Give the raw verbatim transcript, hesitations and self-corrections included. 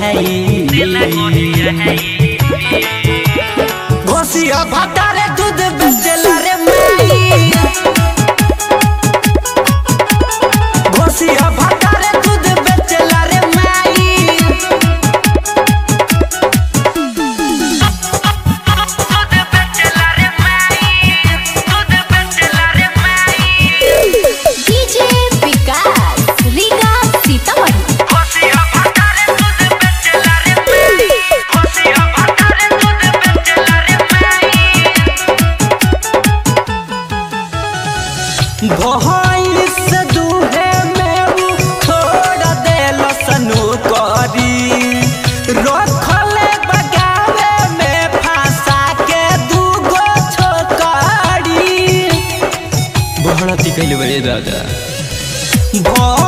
है घोसिया भटारे दूध बेचला रे माई घोसिया भटारे दूध बेचला रे माई दूध बेचला रे माई दूध बेचला रे माई डीजे विकास रीगा सीतामढ़ी घोसिया भटारे दूध बेचला रे माई घोसिया भटारे दूध बेचला रे माई भोई से दूहे में वो छोड़ देलो सनु करी रखले बगावे में फंसा के दूगो छोकरी बहड़ती कइले बड़े दादा